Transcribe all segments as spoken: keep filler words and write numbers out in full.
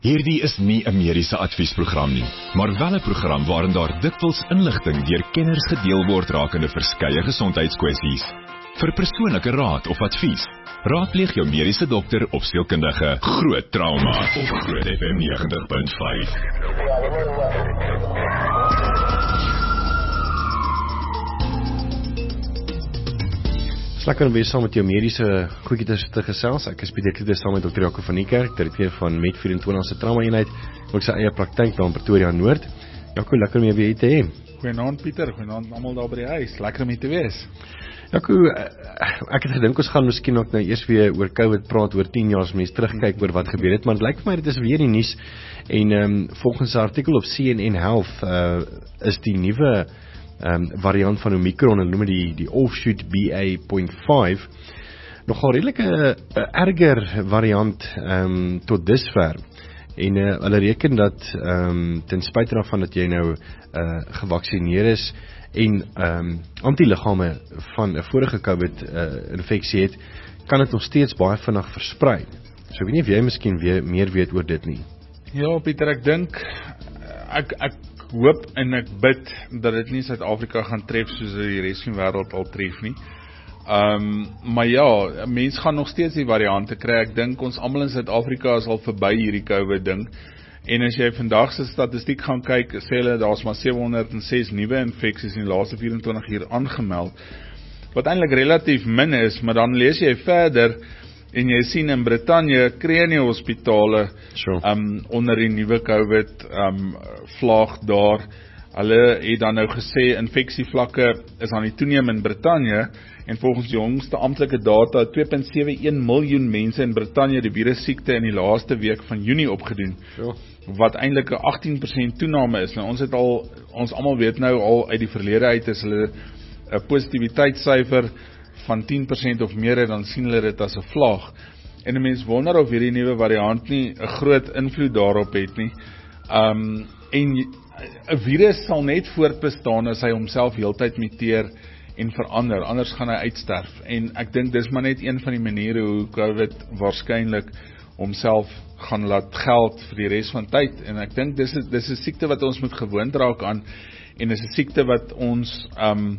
Hierdie is nie 'n mediese adviesprogram nie, maar wel 'n program waarin daar dikwels inligting deur kenners gedeel word rakende verskeie gesondheidskwessies. Vir persoonlike raad of advies, raadpleeg jou mediese dokter of sielkundige. Groot Trauma op Groot F M negentig punt vyf. Dis lekker om weer saam met jou mediese goedjies te gesels. Ek is Pieter Kloete saam met dokter Jaco van Niekerk, direkteur van Met vyf-en-twintig se trauma eenheid, ook sy eie praktyk daar in Pretoria Noord. Jaco, lekker om jou weer te hê. Goeienaand Pieter, goeienaand almal daar by die huis. Lekker om hier te wees. Jaco, ek het gedink ons gaan miskien ook nou eers weer oor COVID praat, oor tien jaar as mens terugkyk oor wat gebeur het, maar dit lyk vir my dit is weer die nuus. En um, volgens 'n artikel op C N N Health uh, is die nuwe Um, variant van Omicron, en noem die, die offshoot B A punt vyf, nogal redelike uh, erger variant um, tot dusver. En uh, hulle reken dat um, ten spyte daarvan dat jy nou uh, gevaksineer is en um, antiliggame van 'n vorige COVID uh, infeksie het, kan dit nog steeds baie vinnig versprei. So ek weet nie of jy miskien weer meer weet oor dit nie. Ja Pieter, ek dink ek ek hoop en ek bid dat dit nie Suid-Afrika gaan tref soos die res van die wêreld al tref nie. Um, maar ja, mens gaan nog steeds die variante kry. Ek dink ons almal in Suid-Afrika is al verby hierdie COVID ding. En as jy vandag se statistiek gaan kyk, sê hulle daar's maar sewe honderd en ses nuwe infeksies in die laaste vyf-en-twintig uur aangemeld. Wat eintlik relatief min is, maar dan lees jy verder en jy sien in Brittanje kry nie hospitale sure. um, onder die nuwe COVID um, vlaag daar. Hulle het dan nou gesê infeksievlakke is aan die toeneem in Brittanje, en volgens die jongste amptelike data twee punt sewe een miljoen mense in Brittanje die virussiekte in die laaste week van Junie opgedoen. Sure. Wat eintlik 'n agtien persent toename is. Nou ons het al ons almal weet nou al uit die verlede uit is hulle 'n positiviteitssyfer van tien persent of meer, dan sien hulle dit as 'n vlaag. En 'n mens wonder of hierdie nuwe variant nie 'n groot invloed daarop het nie. Um, en 'n virus sal net voortbestaan as hy homself heeltyd muteer en verander, anders gaan hy uitsterf. En ek dink dis maar net een van die maniere hoe COVID waarskynlik homself gaan laat geld vir die res van tyd. En ek dink dis dis 'n siekte wat ons moet gewoond raak aan, en dis 'n siekte wat ons um,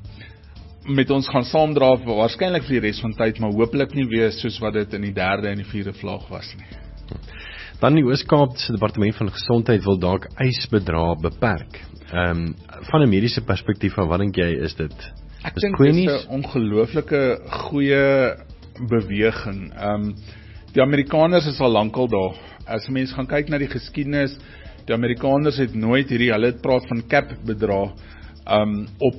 met ons gaan saamdra waarskynlik vir die res van tyd, maar hopelik nie weer soos wat dit in die derde en die vierde vlaag was nie. Dan die Oos-Kaap se Departement van Gesondheid wil dalk eisbedrae beperk. Um, van 'n mediese perspektief, van wat dink jy is dit? Ek dink dit is 'n ongelooflike goeie beweging. Um, die Amerikaners is al lankal daar. As mense gaan kyk na die geskiedenis, die Amerikaners het nooit hierdie, hulle het praat van cap bedrae um, op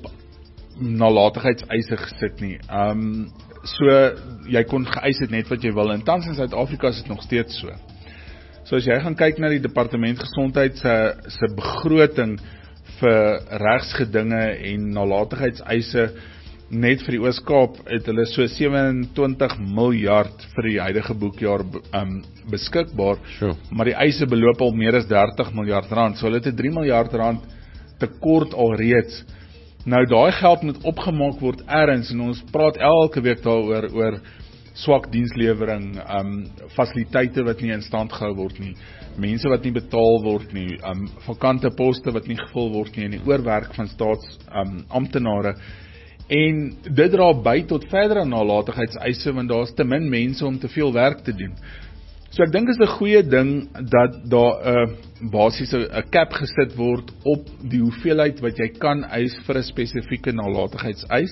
nalatigheidseise gesit nie. Um, so, jy kon geëis het net wat jy wil, en tans in Suid-Afrika is dit nog steeds so. So as jy gaan kyk na die Departement Gesondheid se, se begroting vir regsgedinge en nalatigheidseise, net vir die Oos-Kaap het hulle so sewe-en-twintig miljard vir die huidige boekjaar um, beskikbaar, sure. Maar die eise beloop al meer as dertig miljard rand, so hulle het drie miljard rand tekort alreeds. Nou, daai geld moet opgemaak word ergens, en ons praat elke week daaroor oor swak dienslewering, um, fasiliteite wat nie in stand gehou word nie, mense wat nie betaal word nie, um, vakante poste wat nie gevul word nie, en die oorwerk van staatsamptenare, um, en dit dra by tot verdere nalatigheidseise, want daar is te min mense om te veel werk te doen. So ek dink is 'n goeie ding dat daar 'n uh, basies 'n cap gesit word op die hoeveelheid wat jy kan eis vir 'n spesifieke nalatigheidseis.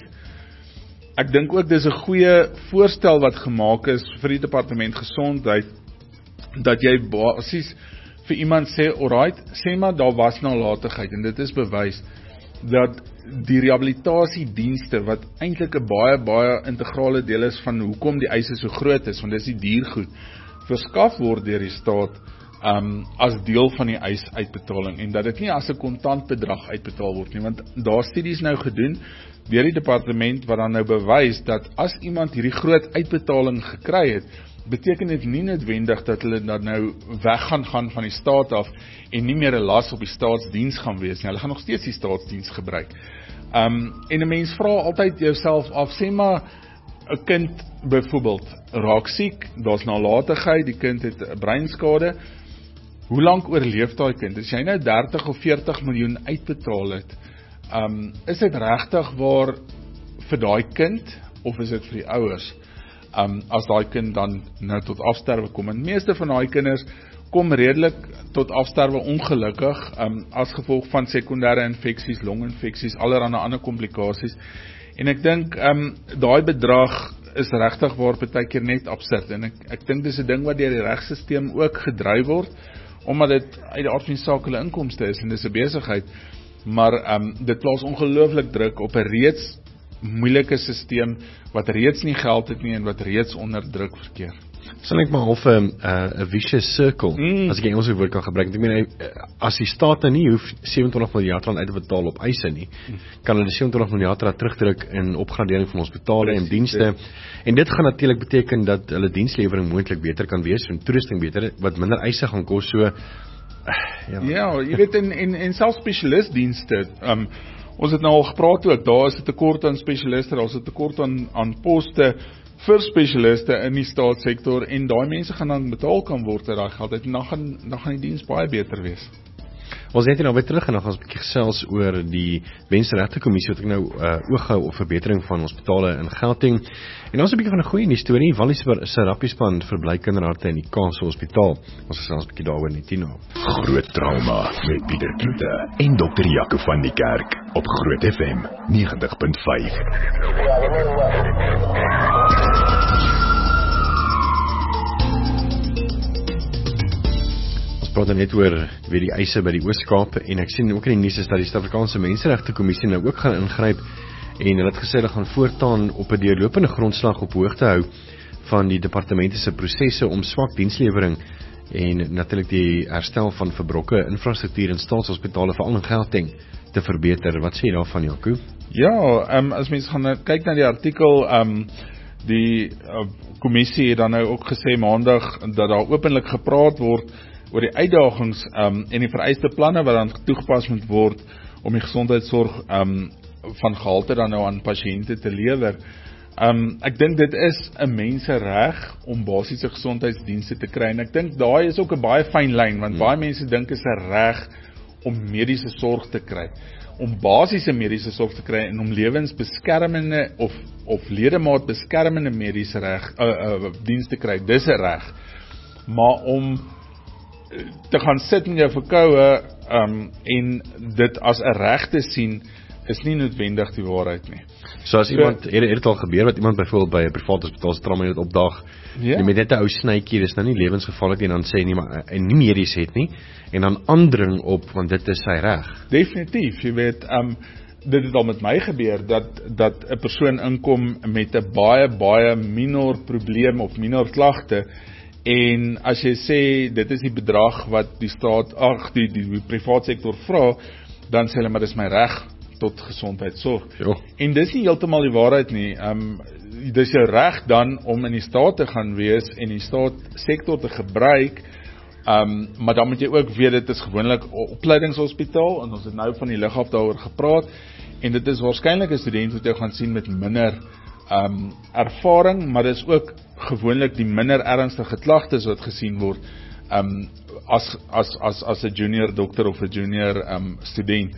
Ek dink ook dis 'n goeie voorstel wat gemaak is vir die Departement Gesondheid, dat jy basies vir iemand sê, alright, sê maar daar was nalatigheid, en dit is bewys dat die rehabilitasiedienste, wat eintlik 'n baie baie integrale deel is van hoekom die eise so groot is, want dis die diergoed, verskaf word deur die staat um, as deel van die eisuitbetaling, en dat dit nie as 'n kontantbedrag uitbetaal word nie, want daar studies nou gedoen deur die departement wat dan nou bewys dat as iemand hierdie groot uitbetaling gekry het, beteken dit nie noodwendig dat hulle dan nou weg gaan gaan van die staat af en nie meer 'n las op die staatsdiens gaan wees nie. Hulle gaan nog steeds die staatsdiens gebruik. Um, en 'n mens vra altyd jouself af, sê maar 'n kind byvoorbeeld raak siek, daar's nalatigheid, die kind het 'n breinskade. hoe lank oorleef daai kind? As jy nou dertig of veertig miljoen uitbetaal het, um, is dit regtig waar vir daai kind, of is dit vir die ouers? Um, as daai kind dan nou tot afsterwe kom. En meeste van daai kinders kom redelik tot afsterwe ongelukkig, um, as gevolg van sekondêre infeksies, longinfeksies, allerlei ander komplikasies. En ek dink, um, daai bedrag is regtig waar partykeer net absurd. En ek, ek dink dis 'n ding wat deur die regstelsel ook gedryf word, omdat dit uit die aard van die saak hulle inkomste is, en dis 'n besigheid. Maar um, dit plaas ongelooflik druk op 'n reeds moeilike stelsel, wat reeds nie geld het nie, en wat reeds onder druk verkeer. Sal ek maar half 'n uh, 'n vicious circle, mm. as ek die Engelse woord kan gebruik. Ek meen, as die staat nie hoef sewenentwintig miljard rand uit te betaal op eise nie, mm. kan hulle sewenentwintig miljard rand terugdruk in opgradering van hospitale en dienste. En dit gaan natuurlik beteken dat hulle dienslewering moontlik beter kan wees, en toerusting beter, wat minder eise gaan kos. So, uh, ja. ja, jy weet, en, en, en selfs spesialistdienste, um, ons het nou al gepraat ook, daar is 'n tekort aan spesialiste, daar is 'n tekort aan, aan poste vir spesialiste in die staatssektor, en daai mense gaan dan betaal kan word uit daai geld uit, en dan gaan, dan gaan die diens baie beter wees. Ons het hier nou weer terug, en dan gaan ons 'n bietjie gesels oor die Menseregte Kommissie, wat ek nou uh, oog hou op verbetering van hospitale in Gauteng. En dan is 'n bietjie van 'n goeie nuus storie, Wallis se rappiespan verbly kinderharte in die Kaapse Hospitaal. Ons gesels 'n bietjie daaroor net hierna. Groot trauma met Pieter Kloete en dokter Jaco van die Kerk op Groot F M negentig punt vyf. Ons praat net oor weer die eise by die Oos-Kaap, en ek sien ook in die nuus is dat die Suid-Afrikaanse Menseregte Kommissie nou ook gaan ingryp, en hulle het gesê hulle gaan voortaan op 'n deurlopende grondslag op hoogte hou van die departemente se prosesse om swak dienslewering en natuurlik die herstel van verbrokke infrastruktuur in staatshospitale, veral in Gauteng, te verbeter. Wat sê jy daarvan, Jaco? Ja, um, as mens gaan kyk na die artikel, um, die uh, kommissie het dan nou ook gesê maandag dat daar openlik gepraat word oor die uitdagings um, en die vereiste planne wat dan toegepas moet word om die gesondheidsorg um, van gehalte dan nou aan pasiënte te lewer. Um, ek dink dit is 'n mensereg om basiese gesondheidsdienste te kry, en ek dink daai is ook 'n baie fyn lyn, want hmm. baie mense dink is 'n reg om mediese sorg te kry, om basiese mediese sorg te kry, en om lewensbeskermende of, of ledemaat beskermende mediese reg, uh, uh, diens te kry, dis 'n reg. Maar om te gaan sit met jou verkoue um, en dit as 'n reg te sien, is nie noodwendig die waarheid nie. So as so, iemand, het dit al gebeur, wat iemand byvoorbeeld by 'n private hospitaal se trauma net opdag, yeah. en met net 'n ou snytjie, dis nou nie lewensgevaarlik nie, en dan sê nie, maar en nie medies het nie, en dan aandring op, want dit is sy reg. Definitief, jy weet, um, dit het al met my gebeur, dat, dat 'n persoon inkom met 'n baie, baie minor probleem, of minor klagte, en as jy sê, dit is die bedrag wat die staat, ag, die, die, die privaat sektor vra, dan sê hulle, maar dis my reg tot gesondheidsorg. Jo. En dis nie heeltemal die waarheid nie. Um, dis jou reg dan om in die staat te gaan wees en die staatssektor te gebruik, um, maar dan moet jy ook weet, dit is gewoonlik opleidingshospitaal, en ons het nou van die lug af daaroor gepraat, en dit is waarskynlik 'n student wat jy gaan sien met minder um, ervaring, maar dit is ook gewoonlik die minder ernstige klagtes wat gesien word, um, as, as, as, as 'n junior dokter of 'n junior um, student.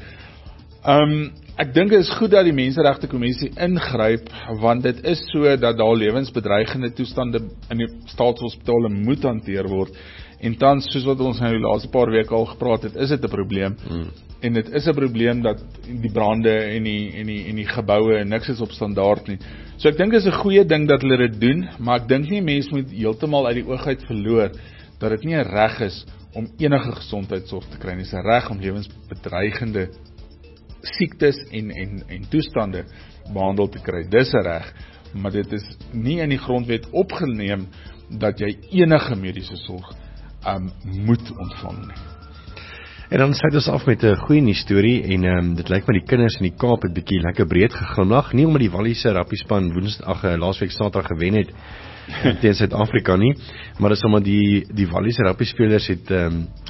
Um, ek dink dit is goed dat die Menseregte Kommissie ingryp, want dit is so dat daar lewensbedreigende toestande in die staatshospitale moet hanteer word, en tans, soos wat ons nou die laaste paar weke al gepraat het, is dit 'n probleem, hmm. en dit is 'n probleem dat die brande en die, en die, en die geboue, en niks is op standaard nie. So ek dink dit is 'n goeie ding dat hulle dit doen, maar ek dink nie mense moet heeltemal uit die oog uit verloor, dat dit nie 'n reg is om enige gesondheidsorg te kry, dit is 'n reg om lewensbedreigende siektes en, en, en toestande behandel te kry, dis 'n reg, maar dit is nie in die grondwet opgeneem dat jy enige mediese sorg um, moet ontvang nie. En dan sluit ons af met 'n goeie nuus storie, en um, dit lyk my die kinders in die Kaap het bietjie lekker breed geglimlag, nie omdat die Wallis se rappiespan woensdag uh, laasweek Saterdag gewen het teen Suid-Afrika nie, maar dis omdat die die Wallis rappiespelers het um,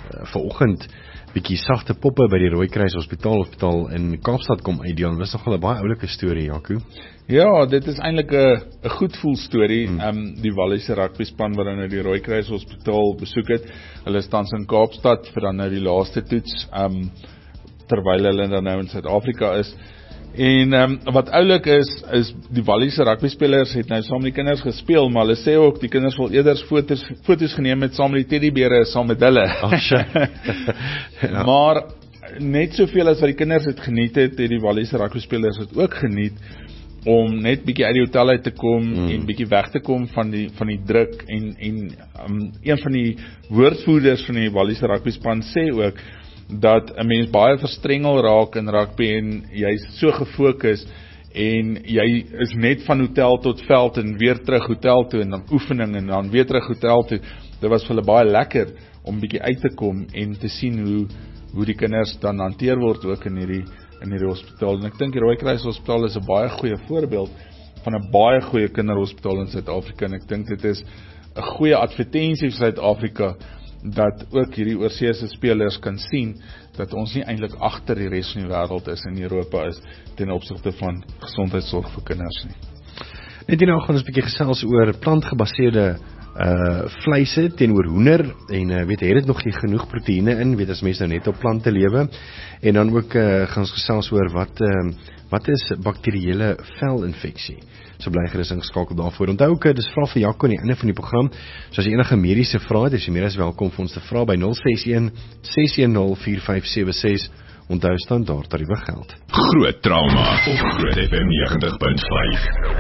vanoggend bietjie sagte poppe by die Rooikruis Hospitaal Hospitaal in Kaapstad kom uitdeel. Dit is nogal 'n baie oulike storie, Jaco. Ja, dit is eintlik 'n 'n goed voel storie. Hmm. Um, die Walliese rugby span wat dan nou die Rooikruis Hospitaal besoek het. Hulle is tans in Kaapstad vir dan nou die laaste toets, um, terwyl hulle dan nou in Suid-Afrika is. En um, wat oulik is, is die Walliese rugby spelers het nou saam met die kinders gespeel, maar hulle sê ook die kinders wil eerder foto's foto's geneem met saam met die teddybere saam met hulle. Oh, ja. Maar net soveel as wat die kinders het geniet het, het die Walliese rugby spelers het ook geniet om net bietjie uit die hotel uit te kom mm. en bietjie weg te kom van die van die druk en en um, een van die woordvoerders van die Walliese rugby span sê ook dat 'n mens baie verstrengel raak in rugby en jy's so gefokus en jy is net van hotel tot veld en weer terug hotel toe en dan oefening en dan weer terug hotel toe. Dit was vir hulle baie lekker om bietjie uit te kom en te sien hoe hoe die kinders dan hanteer word ook in hierdie in hierdie hospitaal. En ek dink die Rooikruis Hospitaal is 'n baie goeie voorbeeld van 'n baie goeie kinderhospitaal in Suid-Afrika en ek dink dit is 'n goeie advertensie vir Suid-Afrika dat ook hierdie oorseese spelers kan sien dat ons nie eintlik agter die res van die wêreld is in Europa is ten opsigte van gesondheidsorg vir kinders nie. Net hierna gaan ons 'n bietjie gesels oor plantgebaseerde uh vleise teenoor hoender en uh, weet het dit nog nie genoeg proteïene in, weet as mense nou net op plante lewe. En dan ook uh, gaan ons gesels oor wat uh, wat is bakterieële velinfeksie. So bly gerus ingeskakel daarvoor. Onthou ook, dis vrae vir Jaco aan die einde van die program. So as jy enige mediese vrae het, is jy meer as welkom vir ons te vra by nul ses een, ses een nul, vier vyf sewe ses. Onthou standaard tariewe geld. Groot trauma op Groot F M negentig punt vyf.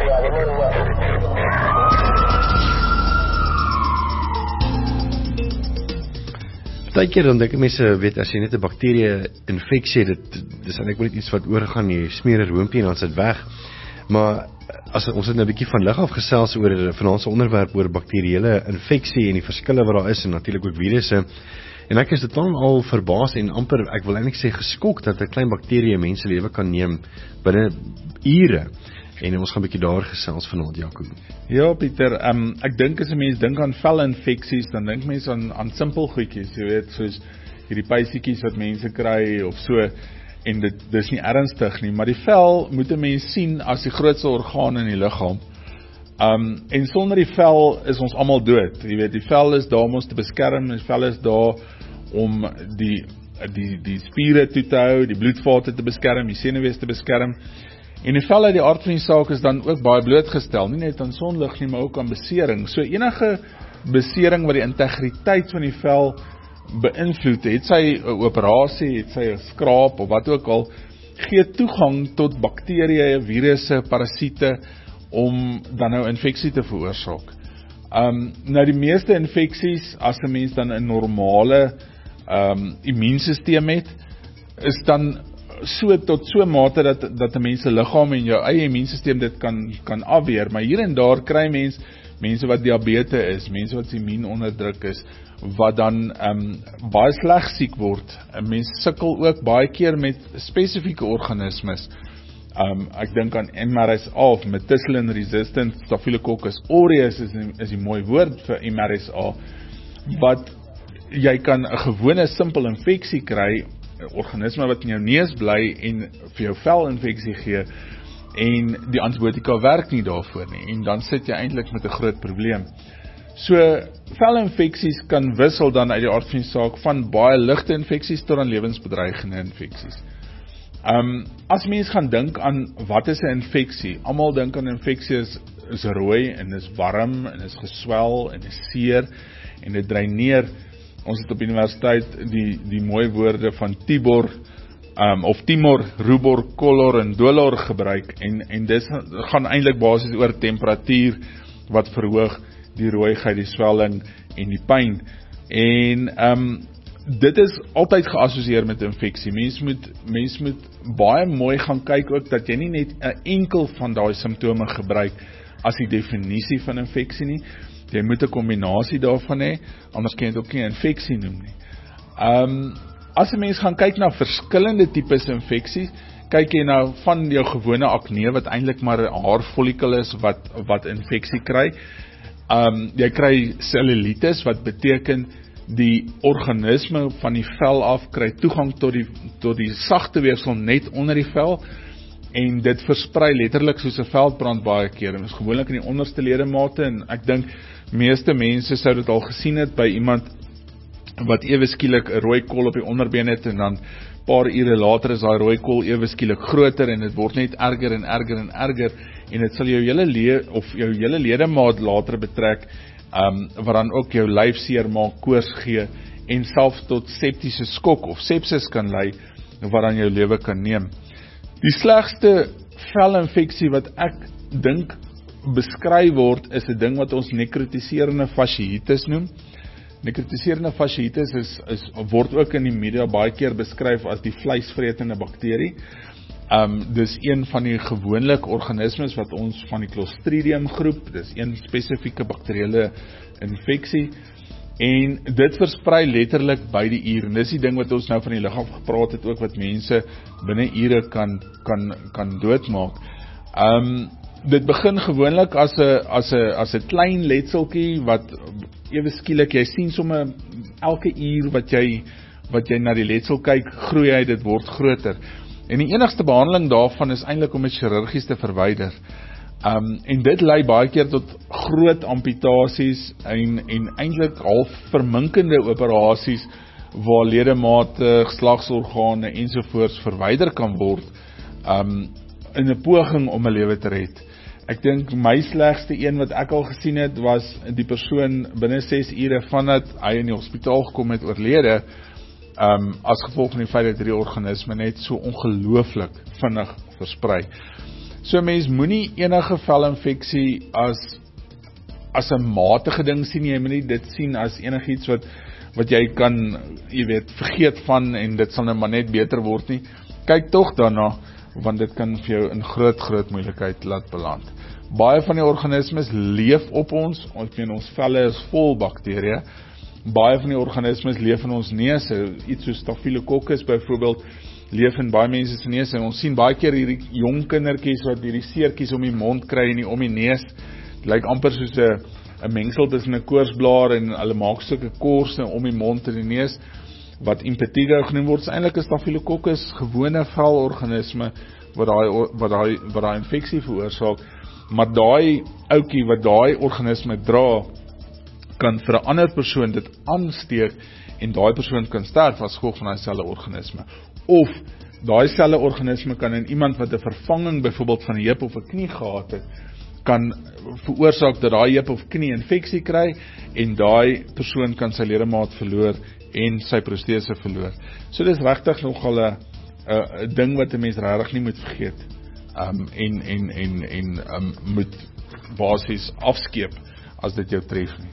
Partykeer dan dink mense, weet as jy net 'n bakterie infeksie, dit dis eintlik net iets wat oorgaan, jy smeer 'n roompie en dan sit weg. Maar as ons het nou 'n bietjie van lig af gesels oor 'n vanaand se onderwerp oor bakterieële infeksie en die verskille wat daar is en natuurlik ook virusse. En ek is totaal al verbaas en amper, ek wil eintlik sê geskok dat 'n klein bakterie mense lewe kan neem binne ure. En ons gaan 'n bietjie daar gesels vanaand, Jaco. Ja, Pieter, um, ek dink as 'n mens dink aan velinfeksies, dan dink mense aan aan simpel goedjies, jy weet, soos hierdie pysietjies wat mense kry of so, en dit dis nie ernstig nie, maar die vel moet 'n mens sien as die grootste orgaan in die liggaam. Um, en sonder die vel is ons almal dood. Jy weet, die vel is daar om ons te beskerm, die vel is daar om die die die spiere toe te hou, die bloedvate te beskerm, die senuwees te beskerm. En die vel uit die aard van die saak is dan ook baie blootgestel, nie net aan sonlig nie, maar ook aan besering. So enige besering wat die integriteit van die vel beïnvloed, het sy 'n operasie, het sy 'n skraap of wat ook al, gee toegang tot bakterieë, virusse, parasiete om dan nou infeksie te veroorsaak. Um, nou die meeste infeksies, as 'n mens dan 'n normale um, immuunstelsel het, is dan so tot so mate dat dat 'n mens se liggaam en jou eie immuunstelsel dit kan kan afweer, maar hier en daar kry mens mense wat diabetes is, mense wat immuun onderdruk is, wat dan um, baie sleg siek word. Mense sukkel ook baie keer met spesifieke organismes. Um, ek dink aan M R S A of methicillin resistant Staphylococcus aureus is, is die mooi woord vir M R S A, wat jy kan 'n gewone simpel infeksie kry, 'n organisme wat in jou neus bly en vir jou velinfeksie gee, en die antibiotika werk nie daarvoor nie, en dan sit jy eintlik met 'n groot probleem. So, velinfeksies kan wissel dan uit die aard van die saak van baie ligte infeksies tot aan lewensbedreigende infeksies. Um, as mens gaan dink aan wat is 'n infeksie, almal dink aan infeksie is, is rooi en is warm en is geswel en is seer en dit dreineer. Ons het op universiteit die die mooi woorde van Tibor um, of Timor, Rubor, Color en Dolor gebruik en en dis gaan eintlik basies oor temperatuur wat verhoog, die rooiheid, die swelling en die pyn. En um, dit is altyd geassosieer met infeksie. Mens moet mens moet baie mooi gaan kyk ook dat jy nie net 'n enkel van daai simptome gebruik as die definisie van infeksie nie. Jy moet 'n kombinasie daarvan hê, anders kan jy dit ook nie 'n infeksie noem nie. Um, as 'n mens gaan kyk na verskillende tipes infeksies, kyk jy nou van jou gewone akne wat eintlik maar 'n haarfollikel is wat wat infeksie kry. Um, jy kry cellulitis wat beteken die organisme van die vel af kry toegang tot die, tot die sagte weefsel net onder die vel, en dit versprei letterlik soos 'n veldbrand baie keer, en dit is gewoonlik in die onderste ledemate, en ek dink meeste mense sou dit al gesien het by iemand wat ewe skielik 'n rooi kol op die onderbeen het, en dan paar ure later is daai rooi kol ewe skielik groter, en dit word net erger en erger en erger, en dit sal jou hele le of jou hele ledemaat later betrek, um, wat dan ook jou lyf seer maak, koors gee, en selfs tot septiese skok of sepsis kan lei, wat dan jou lewe kan neem. Die slegste velinfeksie wat ek dink beskryf word, is 'n ding wat ons nekrotiserende fasciitis noem. Nekrotiserende fasciitis is, is, word ook in die media baie keer beskryf as die vleisvretende bakterie. Um, dis een van die gewoonlik organismes wat ons van die Clostridium groep, dis een spesifieke bakteriële infeksie, en dit versprei letterlik by die uur, en dis die ding wat ons nou van die liggaam gepraat het, ook wat mense binne ure kan, kan, kan doodmaak. Um, dit begin gewoonlik as 'n as 'n as 'n klein letseltjie wat ewe skielik, jy sien sommer elke uur wat jy wat jy na die letsel kyk, groei hy, dit word groter. En die enigste behandeling daarvan is eintlik om dit chirurgies te verwyder. Um, en dit lei baie keer tot groot amputasies en, en eintlik half verminkende operasies waar ledemate, geslagsorgane ensovoorts verwyder kan word um, in 'n poging om 'n lewe te red. Ek dink my slegste een wat ek al gesien het, was die persoon binne ses ure vandat hy in die hospitaal gekom het oorlede, um, as gevolg van die feit dat hierdie organisme net so ongelooflik vinnig versprei. So mens moenie enige velinfeksie as as 'n matige ding sien, jy moenie dit sien as enigiets wat wat jy kan, jy weet, vergeet van en dit sal nou maar net beter word nie. Kyk tog daarna, want dit kan vir jou in groot groot moeilikheid laat beland. Baie van die organismes leef op ons, ons meen ons velle is vol bakterieë. Baie van die organismes leef in ons neuse, iets soos Staphylococcus byvoorbeeld, leef in baie mense se neus, en ons sien baie keer hierdie jong kindertjies wat hierdie seertjies om die mond kry en nie om die neus. Dit lyk amper soos 'n 'n mengsel tussen 'n koorsblaar en hulle maak sulke korse om die mond en die neus, wat impetigo genoem word. Eintlik is Staphylococcus gewone velorganisme wat daai wat daai wat daai infeksie veroorsaak, maar daai ouetjie wat daai organisme dra, kan vir 'n ander persoon dit aansteek, en daai persoon kan sterf as gevolg van daai selfde organisme. Of daai selfde organisme kan in iemand wat 'n vervanging byvoorbeeld van 'n heup of 'n knie gehad het, kan veroorsaak dat daai heup of knie infeksie kry, en daai persoon kan sy ledemaat verloor en sy protese verloor. So dis regtig nogal 'n 'n ding wat 'n mens regtig nie moet vergeet, um, en en en en um, moet basies afskeep as dit jou tref nie.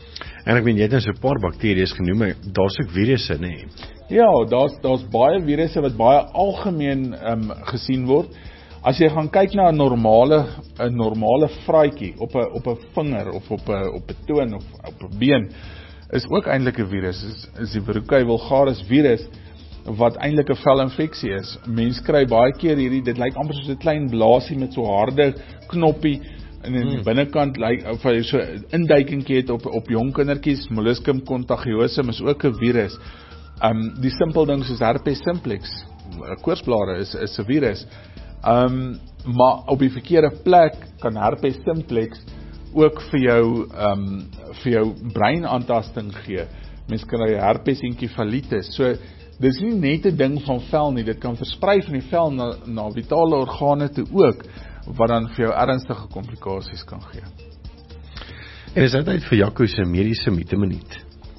En ek weet jy het nou so 'n paar bakterieë genoem, maar daar's ook virusse, nê? Nee. Ja, daar's daar's baie virusse wat baie algemeen um, gesien word. As jy gaan kyk na 'n normale 'n normale vraatjie op 'n op 'n vinger of op 'n op 'n toon of op 'n been, is ook eintlik 'n virus. Is is die Verrucoa vulgaris virus wat eintlik 'n velinfeksie is. Mense kry baie keer hierdie, dit lyk amper soos 'n klein blaasie met so harde knoppie, en in die hmm. binnekant lyk of hy so 'n induikingkie het op op jong kindertjies. Molluscum contagiosum is ook 'n virus. Um, die simpel ding soos herpes simplex, koorsblare is is 'n virus. Um, maar op die verkeerde plek kan herpes simplex ook vir jou um, vir jou breinaantasting gee. Mens kry herpes enkefalitis. So dis nie net 'n ding van vel nie, dit kan versprei van die vel na, na vitale organe toe ook, wat dan vir jou ernstige komplikasies kan gee. En is dit tyd vir Jaco se mediese minuut?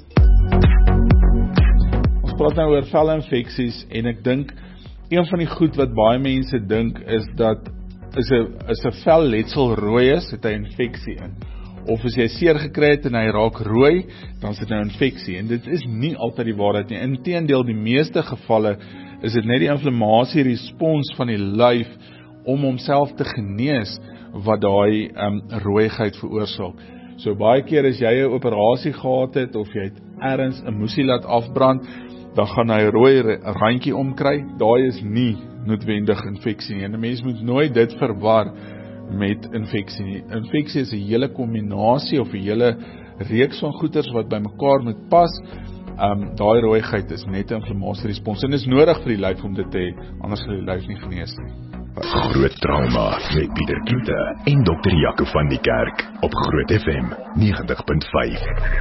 Ons praat nou oor velinfeksies, en ek dink een van die goed wat baie mense dink is dat is 'n is 'n velletsel rooi is, het hy infeksie in. Of as jy seer gekry het en hy raak rooi, dan is dit nou infeksie. En dit is nie altyd die waarheid nie. Inteendeel, die meeste gevalle is dit net die inflammasie respons van die lyf om homself te genees wat daai um, rooiheid veroorsaak. So baie keer as jy 'n operasie gehad het of jy het ergens 'n moesie laat afbrand, dan gaan hy 'n rooi randjie omkry. Daai is nie noodwendig infeksie nie. En 'n mens moet nooit dit verwar met infeksie nie. Infeksie is 'n hele kombinasie of 'n hele reeks van goeters wat by mekaar moet pas. Um, daai rooigheid is net 'n inflammasierespons en is nodig vir die lyf om dit te hê, anders sal die lyf nie genees nie. Groot trauma met Pieter Kloete en dokter Jaco van die Kerk op Groot F M negentig punt vyf.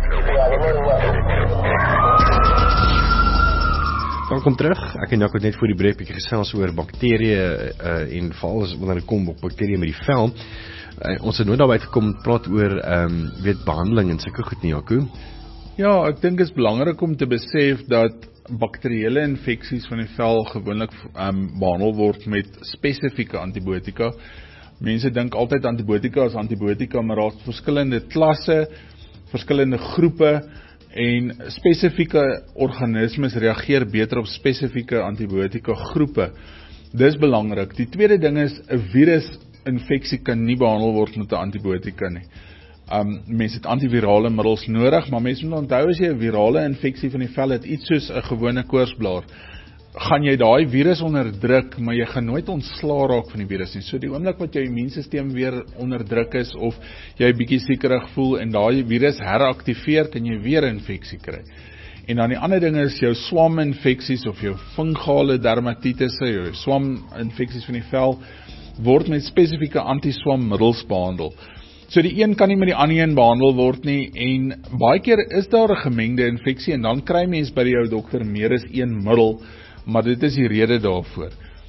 Welkom terug. Ek en Jaco het net voor die breek bietjie gesels oor bakterieë uh, en veral as wanneer dit kom op bakterieë met die vel. Uh, ons het nou daarby gekom praat oor ehm um, weet behandeling en sulke goed nie, Jaco. Ja, ek dink dit is belangrik om te besef dat bakterieële infeksies van die vel gewoonlik um, behandel word met spesifieke antibiotika. Mense dink altyd antibiotika is antibiotika, maar daar's verskillende klasse, verskillende groepe en spesifieke organismes reageer beter op spesifieke antibiotika groepe. Dis belangrik. Die tweede ding is 'n virusinfeksie kan nie behandel word met 'n antibiotika nie. Um, mense het antivirale middels nodig, maar mense moet onthou as jy 'n virale infeksie van die vel het, iets soos 'n gewone koorsblaar, gaan jy daai virus onderdruk, maar jy gaan nooit ontslaa raak van die virus nie. So die oomblik wat jou immuunstelsel weer onderdruk is of jy bietjie siekerig voel en daai virus heraktiveer, kan jy weer 'n infeksie kry. En dan die ander ding is jou swaminfeksies of jou fungale dermatitis, jou swaminfeksies van die vel word met spesifieke antiswammiddels behandel. So die een kan nie met die ander een behandel word nie en baie keer is daar 'n gemengde infeksie en dan kry mens by die jou dokter meer as een middel, maar dit is die rede daarvoor.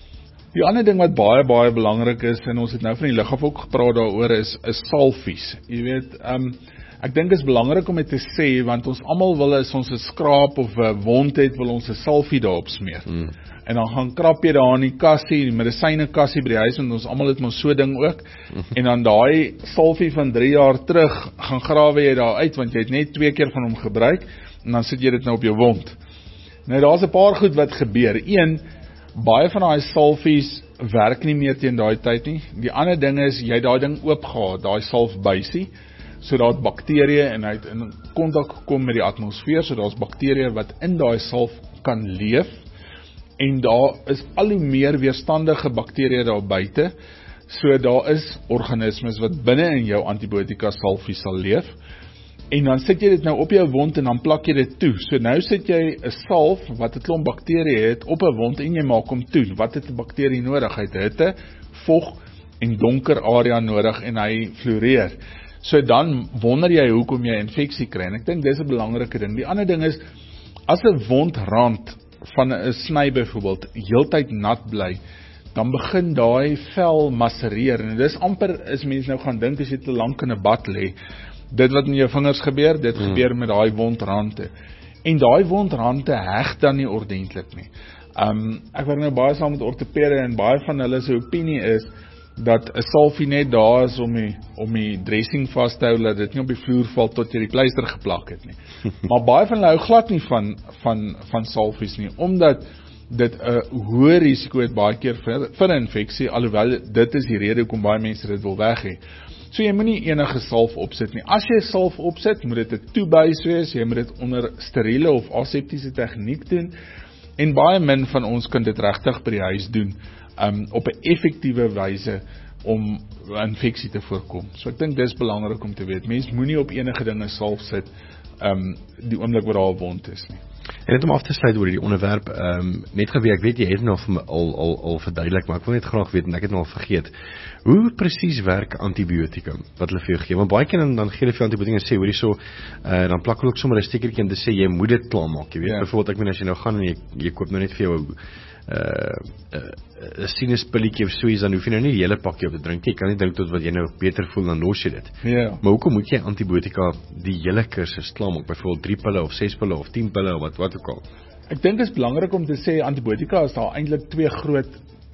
Die ander ding wat baie baie belangrik is en ons het nou van die lig af ook gepraat daaroor is is salfies. Jy weet, um, ek dink dit is belangrik om dit te sê want ons almal wil as ons 'n skraap of 'n wond het, wil ons 'n salfie daarop smeer. Hmm. En dan gaan krap jy daar in die kassie, die medisyne kassie by die huis, en ons almal het mos so ding ook, en dan daai salfie van drie jaar terug, gaan grawe jy daar uit, want jy het net twee keer van hom gebruik, en dan sit jy dit nou op jou wond. Nou daar's 'n paar goed wat gebeur. Een, baie van daai salfies werk nie meer teen daai tyd nie. Die ander ding is, jy daai ding oopgehaal, daai salfbuisie, so daar het bakterieë en hy het in kontak gekom met die atmosfeer, so daar's bakterieë wat in daai salf kan leef, en daar is al hoe meer weerstandige bakterieë daar buite, so daar is organismes wat binne in jou antibiotika salfie sal leef, en dan sit jy dit nou op jou wond en dan plak jy dit toe, so nou sit jy 'n salf wat 'n klomp bakterieë het op 'n wond en jy maak hom toe. Wat het 'n bakterie nodig? Hy het hitte, vog en donker area nodig en hy floreer. So dan wonder jy hoekom jy infeksie kry, en ek dink dis 'n belangrike ding. Die ander ding is, as 'n wondrand van 'n sny byvoorbeeld heeltyd nat bly, dan begin daai vel masereer, en dis amper, as mense nou gaan dink as jy te lank in 'n bad lê, dit wat met jou vingers gebeur, dit hmm. gebeur met daai wondrandte, en daai wondrandte heg dan nie ordentlik nie. Um, ek werk nou baie saam met ortopede, en baie van hulle se opinie is, dat 'n salfie net daar is om die, om die dressing vas te hou, dat dit nie op die vloer val tot jy die pleister geplak het nie. Maar baie van hulle hou glad nie van, van, van salfies nie, omdat dit 'n hoë risiko het baie keer vir, vir 'n infeksie, alhoewel dit is die rede hoekom baie mense dit wil weg hê. So jy moet nie enige salf opsit nie. As jy salf opsit, moet dit 'n toebuis wees, jy moet dit onder steriele of aseptiese tegniek doen, en baie min van ons kan dit regtig by die huis doen, Um, op 'n effektiewe wyse om 'n infeksie te voorkom. So ek dink dis belangrik om te weet. Mens moenie op enige dinge salf sit um, die oomblik wat daar 'n wond is nie. En net om af te sluit oor die onderwerp, um, net geweet, ek weet jy het nou al, al, al verduidelik, maar ek wil net graag weet, en ek het nou al vergeet, hoe presies werk antibiotika, wat hulle vir jou gee? Want baie keer dan, dan gee hulle vir jou antibiotika en sê, hoor hierso, uh, dan plak hulle ook sommer 'n stickertjie en te sê, jy moet dit klaarmaak, jy weet, ja. Byvoorbeeld, ek meen as jy nou gaan en jy, jy koop nou net vir jou 'n uh, uh, sinuspilletjie of so iets, dan hoef jy nou nie die hele pakkie op te drink. Jy kan nie dink tot wat jy nou beter voel, dan los jy dit. Ja. Maar hoekom moet jy antibiotika die hele kursus klaarmaak? Byvoorbeeld drie pille of ses pille of tien pille of wat wat ook al. Ek dink dit is belangrik om te sê, antibiotika is daar eintlik twee groot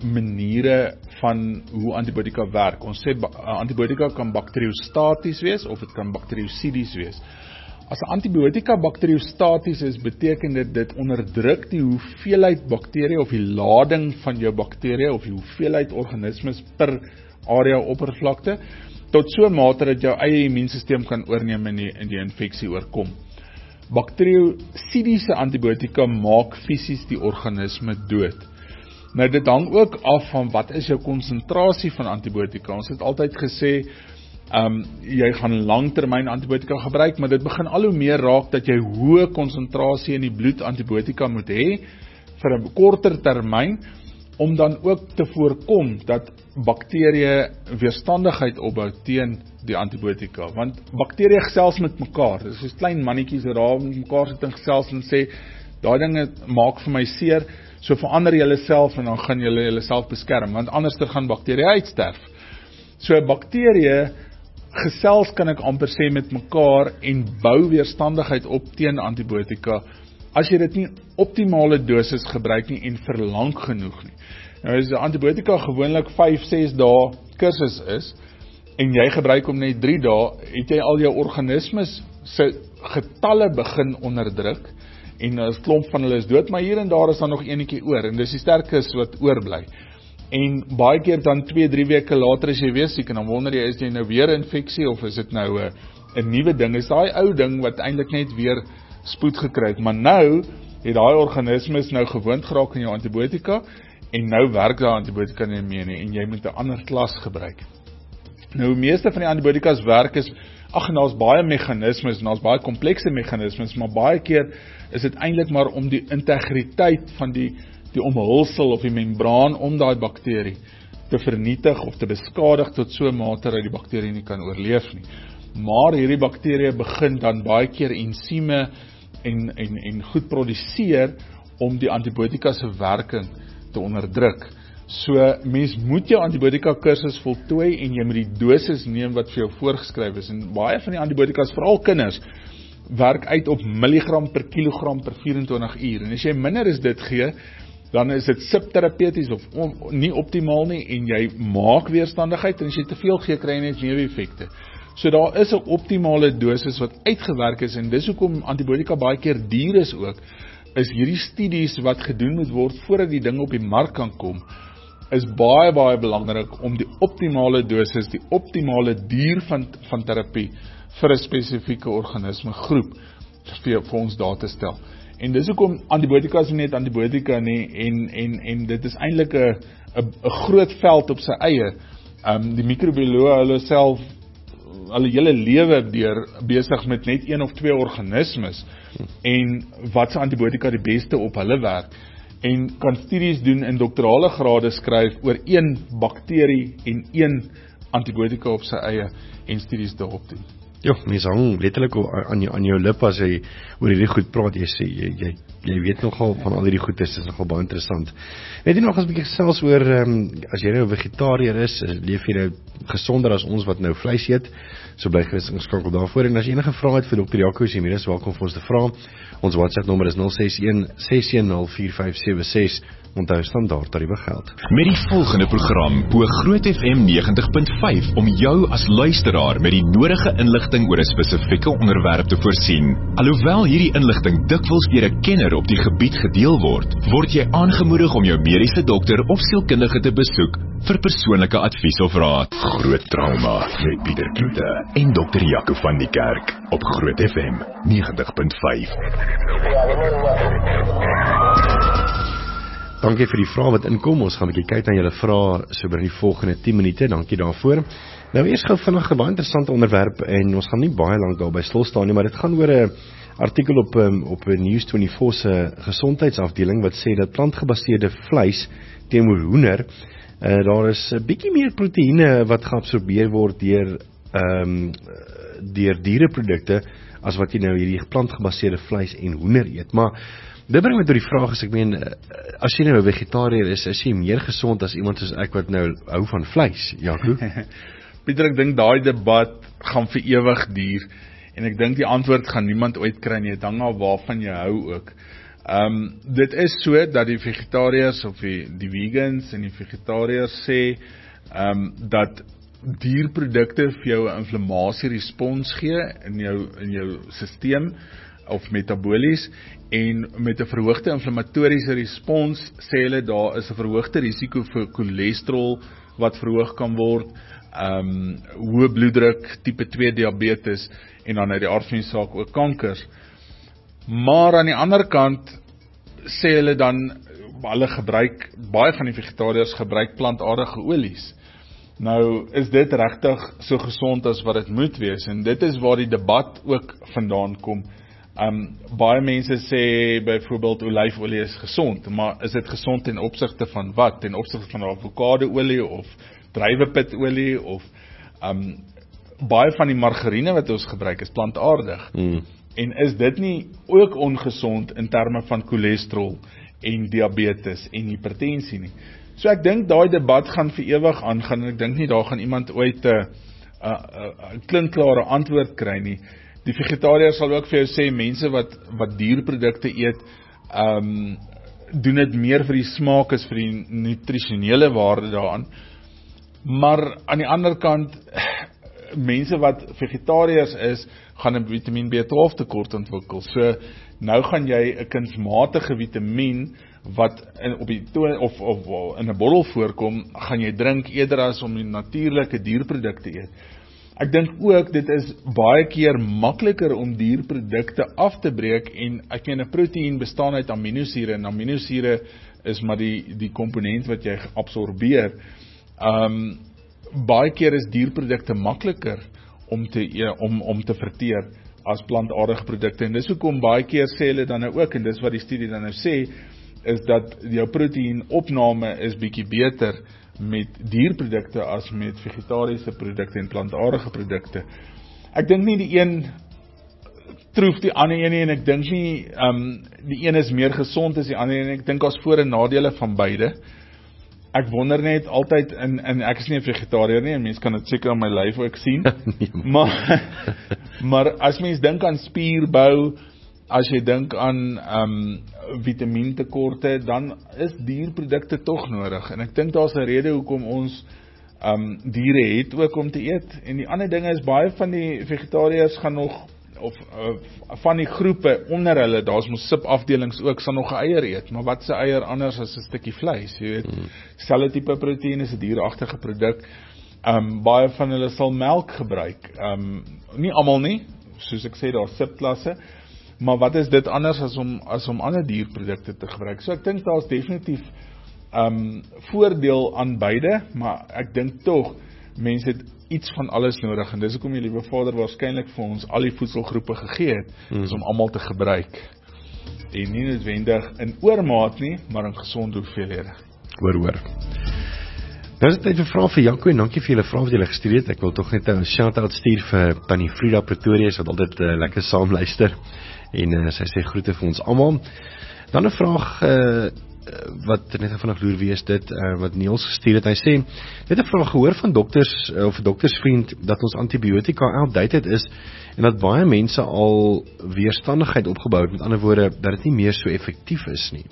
maniere van hoe antibiotika werk. Ons sê antibiotika kan bakteriostaties wees of dit kan bakteriosidies wees. As 'n antibiotika bakteriostaties is, beteken dit dit onderdruk die hoeveelheid bakterieë of die lading van jou bakterieë of die hoeveelheid organismes per area oppervlakte tot so 'n mate dat jou eie immuunstelsel kan oorneem en die, in die infeksie oorkom. Bakteriosidiese antibiotika maak fisies die organisme dood. Nou dit hang ook af van wat is jou konsentrasie van antibiotika. Ons het altyd gesê Um, jy gaan langtermyn antibiotika gebruik, maar dit begin al hoe meer raak dat jy hoë konsentrasie in die bloed antibiotika moet hê vir 'n korter termyn, om dan ook te voorkom dat bakterieë weerstandigheid opbou teen die antibiotika, want bakterieë gesels met mekaar, dit is soos klein mannetjies wat daar met mekaar sit en gesels en sê, daai dinge maak vir my seer, so verander julle self en dan gaan julle julle self beskerm, want anders gaan bakterieë uitsterf. So bakterieë gesels kan ek amper sê met mekaar en bou weerstandigheid op teen antibiotika, as jy dit nie optimale dosis gebruik nie en verlang genoeg nie. Nou as die antibiotika gewoonlik vyf, ses dae kursus is, en jy gebruik hom net drie dae, het jy al jou organismes se getalle begin onderdruk, en 'n klomp van hulle is dood, maar hier en daar is dan nog enetjie oor, en dis die sterkes wat oorbly. En baie keer dan twee, drie weke later as jy weer siek, en dan wonder jy, is jy nou weer infeksie, of is dit nou 'n 'n nuwe ding, is daai ou ding wat eintlik net weer spoed gekry het, maar nou het daai organismes nou gewoond geraak aan jou antibiotika, en nou werk daai antibiotika nie meer nie, en jy moet 'n ander klas gebruik. Nou, die meeste van die antibiotikas werk is, ag, en daar's baie meganismes, en daar's baie komplekse meganismes, maar baie keer is dit eintlik maar om die integriteit van die, die omhulsel of die membraan om daai bakterie te vernietig of te beskadig tot so 'n mate dat die bakterie nie kan oorleef nie. Maar hierdie bakterieë begin dan baie keer ensieme en, en, en goed produseer om die antibiotika se werking te onderdruk. So, mens moet jou antibiotika kursus voltooi en jy moet die dosis neem wat vir jou voorgeskryf is. En baie van die antibiotikas, veral kinders, werk uit op milligram per kilogram per vyf-en-twintig uur. En as jy minder as dit gee, dan is dit subterapeuties of on, nie optimaal nie, en jy maak weerstandigheid, en as jy te veel gee, kry jy net neeweffekte. So daar is 'n optimale dosis wat uitgewerk is, en dis hoekom antibiotika baie keer duur is ook, is hierdie studies wat gedoen moet word voordat die ding op die mark kan kom, is baie baie belangrik om die optimale dosis, die optimale duur van, van terapie vir 'n spesifieke organisme groep vir, vir ons daar te stel. En dis hoekom antibiotika is nie net antibiotika nie, en, en, en dit is eintlik 'n 'n groot veld op sy eie. Um, die microbioloë hulle self hulle hele lewe deur besig met net een of twee organismes, en wat se antibiotika die beste op hulle werk, en kan studies doen in doktorale grade skryf oor een bakterie en een antibiotika op sy eie, en studies daarop doen. Ja, mens hang letterlik aan jou, aan jou lip as jy oor hierdie goed praat, jy sê, jy, jy, jy weet nogal van al hierdie goed, dit is nogal baie interessant. Weet jy nog as 'n bietjie gesels oor, um, as jy nou vegetariër is, leef jy nou gesonder as ons wat nou vleis eet, so bly gerus ingeskakel daarvoor, en as jy enige vrae het vir dokter Jaco, is jy meer as welkom vir ons te vra. Ons WhatsApp nommer is nul ses een, ses een nul, vier vyf sewe ses, onthou standaard tariewe geld. Met die volgende program bo Groot F M negentig punt vyf om jou as luisteraar met die nodige inligting oor 'n spesifieke onderwerp te voorsien. Alhoewel hierdie inligting dikwels deur 'n kenner op die gebied gedeel word, word jy aangemoedig om jou mediese dokter of sielkundige te besoek vir persoonlike advies of raad. Groot Trauma met Pieter Kloete en dokter Jaco van die Kerk op Groot F M negentig punt vyf. Dankie vir die vrae wat inkom, ons gaan 'n bietjie kyk na julle vrae so binne die volgende tien minute, dankie daarvoor. Nou eers gou vinnig 'n baie interessante onderwerp, en ons gaan nie baie lank daarby stil staan nie, maar dit gaan oor 'n artikel op um, op 'n News vyf se gesondheidsafdeling wat sê dat plantgebaseerde vleis teenoor hoender, uh, daar is 'n bietjie meer proteïene wat geabsorbeer word deur um, deur diereprodukte as wat jy nou hierdie plantgebaseerde vleis en hoender eet, maar dit bring my tot die vraag, as ek meen, as jy nou 'n vegetariër is, is jy meer gesond as iemand soos ek wat nou hou van vleis, Jaco? Pieter, ek dink daai debat gaan vir ewig duur, en ek dink die antwoord gaan niemand ooit kry nie, dit hang af waarvan jy hou ook. Um, dit is so dat die vegetariërs of die, die vegans en die vegetariërs sê um, dat dierprodukte vir jou 'n inflammasierespons gee in jou in jou stelsel of metabolies, en met 'n verhoogde inflammatoriese respons sê hulle daar is 'n verhoogde risiko vir cholesterol wat verhoog kan word, um, hoë bloeddruk, tipe twee diabetes, en dan uit die aard van die saak ook kankers. Maar aan die ander kant sê hulle dan, hulle gebruik, baie van die vegetariërs gebruik plantaardige olies. Nou is dit regtig so gesond as wat dit moet wees, en dit is waar die debat ook vandaan kom. Um, baie mense sê byvoorbeeld olyfolie is gesond, maar is dit gesond ten opsigte van wat? Ten opsigte van avokadoolie of druiwepitolie of um, baie van die margarine wat ons gebruik is plantaardig. Mm. En is dit nie ook ongezond in terme van cholesterol en diabetes en hipertensie nie? So ek dink daai debat gaan vir ewig aangaan, en ek dink nie daar gaan iemand ooit 'n uh, uh, uh, klinkklare antwoord kry nie. Die vegetariërs sal ook vir jou sê, mense wat, wat dierprodukte eet, um, doen dit meer vir die smaak as vir die nutrisionele waarde daaraan. Maar aan die ander kant, mense wat vegetariërs is, gaan 'n vitamien B twaalf tekort ontwikkel. So, nou gaan jy 'n kunsmatige vitamien, wat in, op die toon, of, of, of in 'n bottel voorkom, gaan jy drink eerder as om die natuurlike dierprodukte eet. Ek dink ook, dit is baie keer makliker om dierprodukte af te breek, en ek meen 'n proteïen bestaan uit aminosure, en aminosure is maar die, die komponent wat jy absorbeer. Um, baie keer is dierprodukte makliker om te, om, om te verteer as plantaardige produkte, en dis hoekom baie keer sê hulle dan nou ook, en dis wat die studie dan nou sê, is dat jou proteïenopname is bietjie beter met dierprodukte as met vegetariese produkte en plantaardige produkte. Ek dink nie die een troef die ander een nie, en ek dink nie um, die een is meer gesond as die ander een, en ek dink daar's voor- en nadele van beide. Ek wonder net altyd, en, en ek is nie 'n vegetariër nie, en mense kan dit seker aan my lyf ook sien, nee, maar, maar as mens dink aan spierbou, as jy dink aan um, vitamientekorte, dan is dierprodukte tog nodig, en ek dink daar's 'n rede hoekom ons um, diere het ook om te eet, en die ander ding is, baie van die vegetariërs gaan nog, of uh, van die groepe onder hulle, daar's mos subafdelings ook, sal nog 'n eier eet, maar wat se eier anders as 'n stukkie vleis, jy weet, mm. selfe tipe proteïen is 'n dieragtige produk. Um, baie van hulle sal melk gebruik, um, nie almal nie, soos ek sê, daar's subklasse, maar wat is dit anders as om, as om ander dierprodukte te gebruik? So ek dink daar's definitief um, voordeel aan beide, maar ek dink tog, mense het iets van alles nodig, en dis hoekom die liewe Vader waarskynlik vir ons al die voedselgroepe gegee het, mm. is om almal te gebruik, en nie noodwendig in oormaat nie, maar in gesonde hoeveelhede. Hoor, hoor. Nou is dit tyd vir vrae vir Jaco, en dankie vir julle vrae wat julle gestuur het. Ek wil tog net 'n shout-out stuur vir Tannie Frida Pretoria, wat altyd uh, lekker saam luister, en uh, sy sê groete vir ons almal. Dan 'n vraag uh, wat net vanaand loer wie is dit, uh, wat Niels gestuur het. Hy sê, net 'n vraag gehoor van dokters, uh, of doktersvriend, dat ons antibiotika outdated is, en dat baie mense al weerstandigheid opgebou het, met ander woorde, dat dit nie meer so effektief is nie.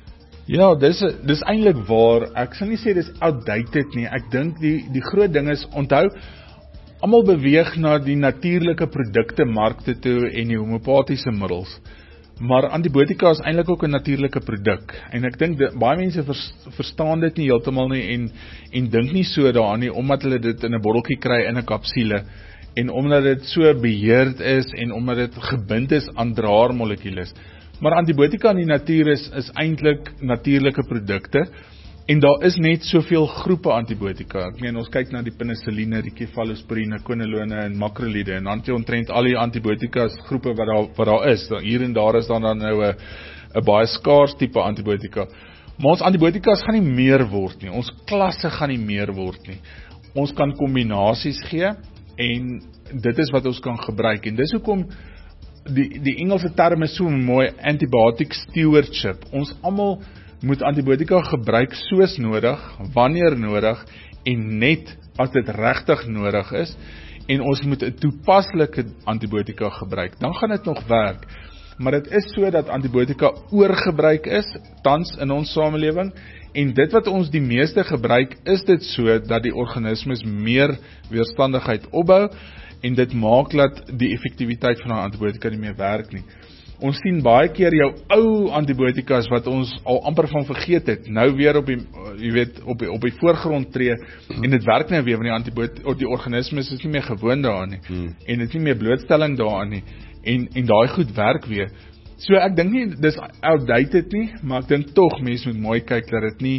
Ja, dis, dis eintlik waar, ek sal nie sê dis outdated nie, ek dink die, die groot ding is, onthou, almal beweeg na die natuurlike produkte markte toe en die homopatiese middels, maar antibiotika is eintlik ook 'n natuurlike produk, en ek dink, baie mense verstaan dit nie heeltemal nie, en, en dink nie so daaraan nie, omdat hulle dit in 'n botteltjie kry in 'n kapsule, en omdat dit so beheerd is, en omdat dit gebind is aan draermolekules. Maar antibiotika in die natuur is, is eintlik natuurlike produkte, en daar is net soveel groepe antibiotika. Ek meen, ons kyk na die penicilline, die kefalosporine, quinolone en makrolide, en dan omtrent al die antibiotika groepe wat daar, wat daar is. Hier en daar is dan, dan nou 'n 'n baie skaars tipe antibiotika. Maar ons antibiotikas gaan nie meer word nie, ons klasse gaan nie meer word nie. Ons kan kombinasies gee, en dit is wat ons kan gebruik, en dis hoekom die, die Engelse term is so mooi, antibiotic stewardship. Ons almal moet antibiotika gebruik soos nodig, wanneer nodig, en net as dit regtig nodig is, en ons moet 'n toepaslike antibiotika gebruik, dan gaan dit nog werk. Maar dit is so dat antibiotika oorgebruik is, tans in ons samelewing, en dit wat ons die meeste gebruik, is dit so dat die organismes meer weerstandigheid opbou, en dit maak dat die effektiwiteit van die antibiotika nie meer werk nie. Ons sien baie keer jou ou antibiotikas wat ons al amper van vergeet het, nou weer op die, jy weet, op die, op die voorgrond tree, en dit werk nou weer, want die antibiotika, die organismes is nie meer gewoon daaraan nie, hmm. en dit is nie meer blootstelling daaraan nie, en, en daai goed werk weer. So ek dink nie, dis outdated nie, maar ek dink tog, mense moet mooi kyk, dat dit nie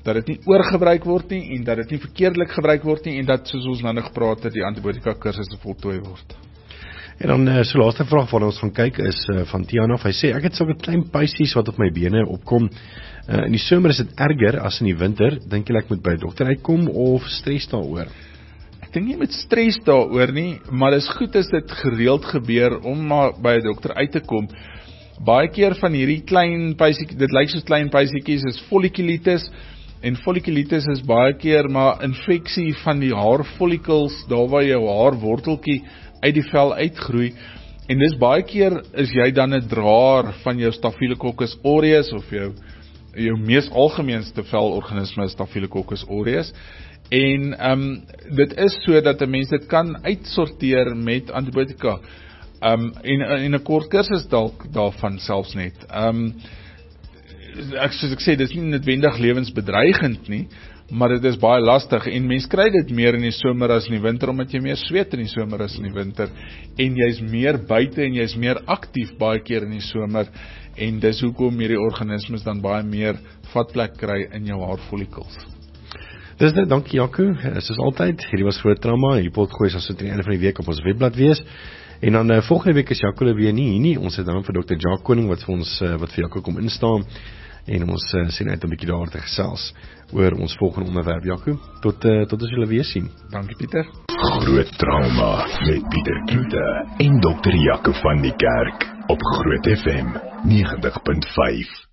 dat dit nie oorgebruik word nie en dat dit nie verkeerdelik gebruik word nie en dat, soos ons nou nog gepraat het, die antibiotika kursusse voltooi word. En dan uh, so laaste vraag waarna ons gaan kyk is uh, van Tiana. Hy sê ek het sulke klein puisies wat op my bene opkom. Uh, in die somer is dit erger as in die winter. Dink jy ek moet by 'n dokter uitkom of stres daaroor? Ek dink nie met stres daaroor nie, maar dit is goed as dit gereeld gebeur om maar by 'n dokter uit te kom. Baie keer van hierdie klein puisiekies, dit lyk soos klein puisiekies, is folliculitis en folliculitis is baie keer maar infeksie van die haarfollikels, daar waar jou haarworteltjie uit die vel uitgroei, en dis baie keer is jy dan 'n draer van jou Staphylococcus aureus of jou jou mees algemeenste velorganisme is Staphylococcus aureus, en um, dit is so dat 'n mens dit kan uitsorteer met antibiotika, um, en in 'n kort kursus dalk daarvan selfs net. Um, ek soos ek sê, dit is nie noodwendig lewensbedreigend nie, maar dit is baie lastig, en mens kry dit meer in die somer as in die winter, omdat jy meer sweet in die somer as in die winter, en jy's meer buite, en jy's meer aktief baie keer in die somer, en dis hoekom hierdie organismes dan baie meer vatplek kry in jou haarfollikels. Dis dit, dankie Jaco, soos altyd, hierdie was Groot Trauma, hierdie potgooi sal so teen die einde van die week op ons webblad wees, en dan uh, volgende week is Jaco weer nie hier nie, ons het dan vir dokter Jacques Koning, wat vir ons, uh, wat vir Jaco kom instaan, en ons uh, sien uit 'n bietjie daar te gesels oor ons volgende onderwerp, Jaco. Tot uh, tot ons julle weer sien. Dankie Pieter. Groot Trauma met Pieter Kloete en dokter Jaco van die Kerk op Groot F M negentig punt vyf.